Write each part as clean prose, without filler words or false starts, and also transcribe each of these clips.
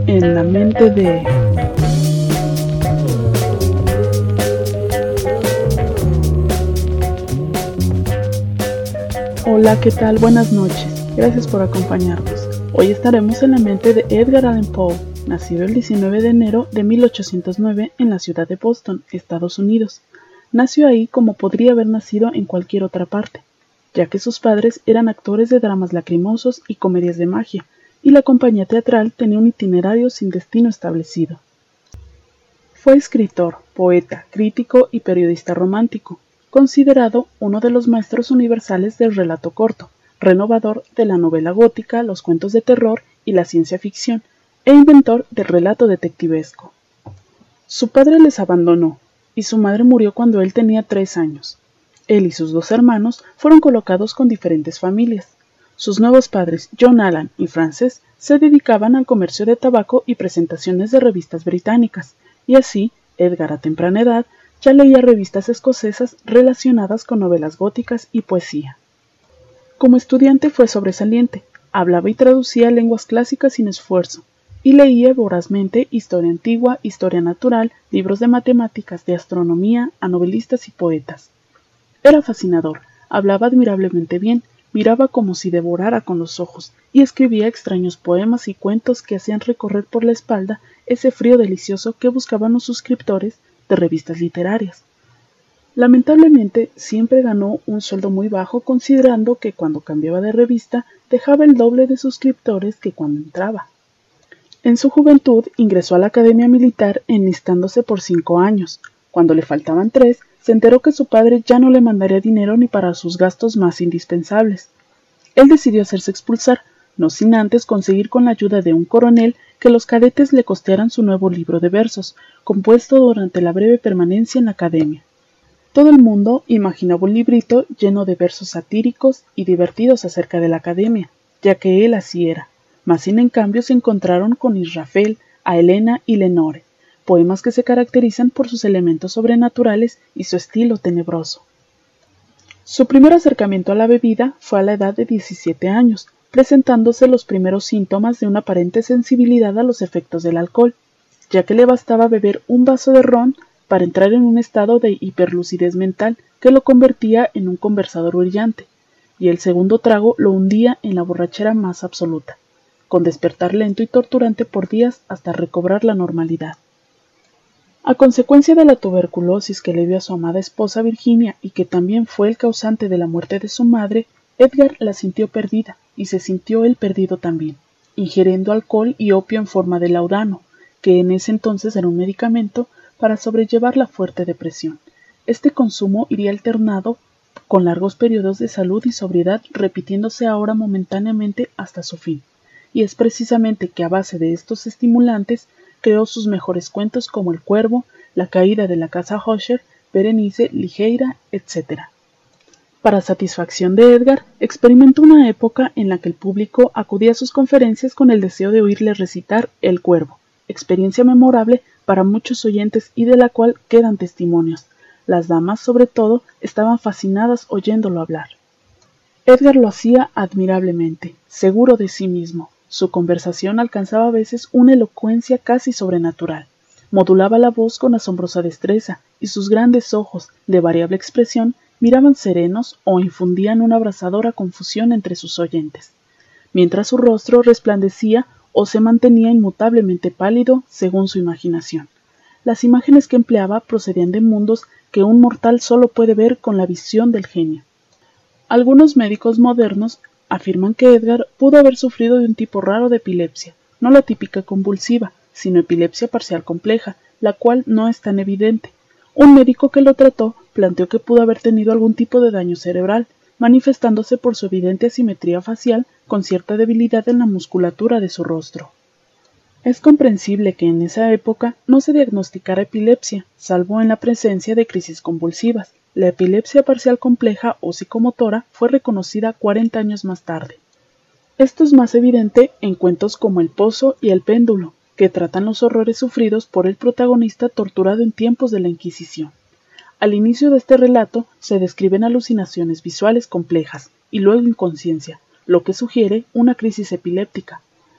En la mente de... Hola, ¿qué tal? Buenas noches. Gracias por acompañarnos. Hoy estaremos en la mente de Edgar Allan Poe, nacido el 19 de enero de 1809 en la ciudad de Boston, Estados Unidos. Nació ahí como podría haber nacido en cualquier otra parte, ya que sus padres eran actores de dramas lacrimosos y comedias de magia, y la compañía teatral tenía un itinerario sin destino establecido. Fue escritor, poeta, crítico y periodista romántico, considerado uno de los maestros universales del relato corto, renovador de la novela gótica, los cuentos de terror y la ciencia ficción, e inventor del relato detectivesco. Su padre les abandonó, y su madre murió cuando él tenía 3 años. Él y sus 2 hermanos fueron colocados con diferentes familias. Sus nuevos padres, John Allan y Frances, se dedicaban al comercio de tabaco y presentaciones de revistas británicas, y así, Edgar a temprana edad ya leía revistas escocesas relacionadas con novelas góticas y poesía. Como estudiante fue sobresaliente, hablaba y traducía lenguas clásicas sin esfuerzo, y leía vorazmente historia antigua, historia natural, libros de matemáticas, de astronomía, a novelistas y poetas. Era fascinador, hablaba admirablemente bien, miraba como si devorara con los ojos, y escribía extraños poemas y cuentos que hacían recorrer por la espalda ese frío delicioso que buscaban los suscriptores de revistas literarias. Lamentablemente, siempre ganó un sueldo muy bajo considerando que cuando cambiaba de revista dejaba el doble de suscriptores que cuando entraba. En su juventud ingresó a la Academia Militar enlistándose por 5 años. Cuando le faltaban 3, se enteró que su padre ya no le mandaría dinero ni para sus gastos más indispensables. Él decidió hacerse expulsar, no sin antes conseguir con la ayuda de un coronel que los cadetes le costearan su nuevo libro de versos, compuesto durante la breve permanencia en la academia. Todo el mundo imaginaba un librito lleno de versos satíricos y divertidos acerca de la academia, ya que él así era, mas sin en cambio se encontraron con Israfel, a Helena y Lenore, poemas que se caracterizan por sus elementos sobrenaturales y su estilo tenebroso. Su primer acercamiento a la bebida fue a la edad de 17 años, presentándose los primeros síntomas de una aparente sensibilidad a los efectos del alcohol, ya que le bastaba beber un vaso de ron para entrar en un estado de hiperlucidez mental que lo convertía en un conversador brillante, y el segundo trago lo hundía en la borrachera más absoluta, con despertar lento y torturante por días hasta recobrar la normalidad. A consecuencia de la tuberculosis que le dio a su amada esposa Virginia y que también fue el causante de la muerte de su madre, Edgar la sintió perdida, y se sintió él perdido también, ingiriendo alcohol y opio en forma de laudano, que en ese entonces era un medicamento para sobrellevar la fuerte depresión. Este consumo iría alternado con largos periodos de salud y sobriedad, repitiéndose ahora momentáneamente hasta su fin. Y es precisamente que a base de estos estimulantes creó sus mejores cuentos como El Cuervo, La caída de la casa Usher, Berenice, Ligeia, etc. Para satisfacción de Edgar, experimentó una época en la que el público acudía a sus conferencias con el deseo de oírle recitar El Cuervo, experiencia memorable para muchos oyentes y de la cual quedan testimonios. Las damas, sobre todo, estaban fascinadas oyéndolo hablar. Edgar lo hacía admirablemente, seguro de sí mismo. Su conversación alcanzaba a veces una elocuencia casi sobrenatural. Modulaba la voz con asombrosa destreza, y sus grandes ojos, de variable expresión, miraban serenos o infundían una abrasadora confusión entre sus oyentes, mientras su rostro resplandecía o se mantenía inmutablemente pálido según su imaginación. Las imágenes que empleaba procedían de mundos que un mortal solo puede ver con la visión del genio. Algunos médicos modernos afirman que Edgar pudo haber sufrido de un tipo raro de epilepsia, no la típica convulsiva, sino epilepsia parcial compleja, la cual no es tan evidente. Un médico que lo trató planteó que pudo haber tenido algún tipo de daño cerebral, manifestándose por su evidente asimetría facial con cierta debilidad en la musculatura de su rostro. Es comprensible que en esa época no se diagnosticara epilepsia, salvo en la presencia de crisis convulsivas. La epilepsia parcial compleja o psicomotora fue reconocida 40 años más tarde. Esto es más evidente en cuentos como El Pozo y El Péndulo, que tratan los horrores sufridos por el protagonista torturado en tiempos de la Inquisición. Al inicio de este relato se describen alucinaciones visuales complejas y luego inconsciencia, lo que sugiere una crisis epiléptica.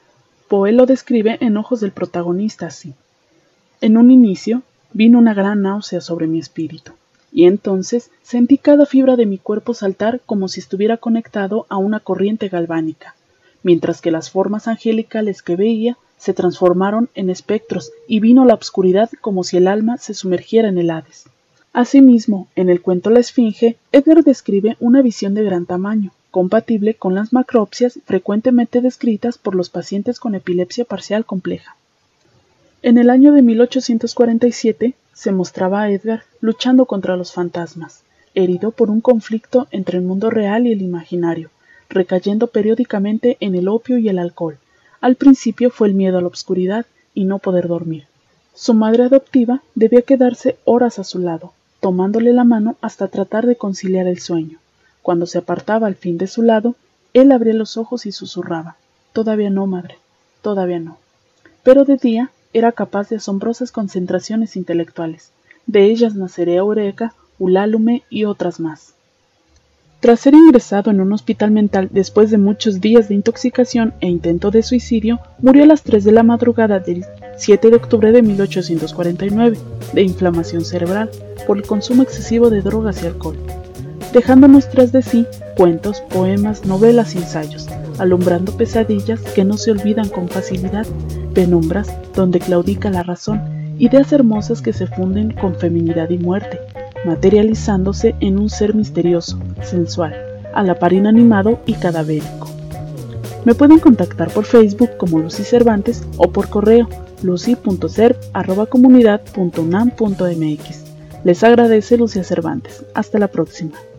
Poe lo describe en Ojos del protagonista así: en un inicio vino una gran náusea sobre mi espíritu, y entonces sentí cada fibra de mi cuerpo saltar como si estuviera conectado a una corriente galvánica, mientras que las formas angelicales que veía se transformaron en espectros y vino la obscuridad como si el alma se sumergiera en el Hades. Asimismo, en el cuento La Esfinge, Edgar describe una visión de gran tamaño, compatible con las macropsias frecuentemente descritas por los pacientes con epilepsia parcial compleja. En el año de 1847 se mostraba a Edgar luchando contra los fantasmas, herido por un conflicto entre el mundo real y el imaginario, recayendo periódicamente en el opio y el alcohol. Al principio fue el miedo a la oscuridad y no poder dormir. Su madre adoptiva debía quedarse horas a su lado, tomándole la mano hasta tratar de conciliar el sueño. Cuando se apartaba al fin de su lado, él abría los ojos y susurraba: «Todavía no, madre, todavía no». Pero de día era capaz de asombrosas concentraciones intelectuales. De ellas nacería Eureka, Ulalume y otras más. Tras ser ingresado en un hospital mental después de muchos días de intoxicación e intento de suicidio, murió a las 3 de la madrugada del 7 de octubre de 1849, de inflamación cerebral, por el consumo excesivo de drogas y alcohol, dejándonos tras de sí cuentos, poemas, novelas y ensayos, alumbrando pesadillas que no se olvidan con facilidad, penumbras donde claudica la razón, ideas hermosas que se funden con feminidad y muerte, materializándose en un ser misterioso, sensual, a la par inanimado y cadavérico. Me pueden contactar por Facebook como Lucy Cervantes o por correo lucy.cerv@comunidad.unam.mx. Les agradece Lucia Cervantes. Hasta la próxima.